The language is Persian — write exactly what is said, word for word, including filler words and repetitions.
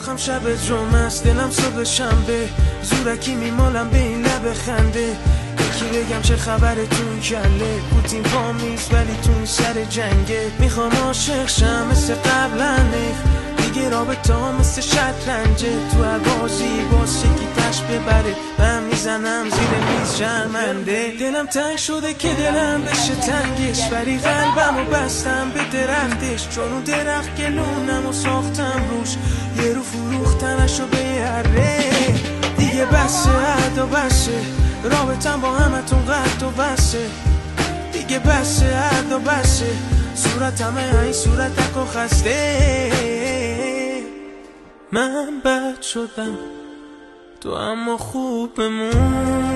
سوراخم شب جمعه است، دلم صبح شنبه، زورکی میمالم به این لب خنده. یکی بگم چه خبرتون کله، پوتین پامیز ولی تون سر جنگه. میخوام عاشق شم مثل قبلنه، دیگه رابطه ها مثل شطرنجه. تو هر بازی باز یکی تش ببره، من میزنم زیر میز شرمنده. دلم تنگ شده که دلم بشه تنگش، ولی قلبم و بستم به درختش. چون اون درخت گلونم و ساختم روش، یه رو فروختمشو به یره. دیگه بسه عد و بسه، رابطم با همتون قد و بسه. دیگه بسه عد و بسه، صورت همه این صورت تک و خسته. من بد شدم تو اما خوب بمون.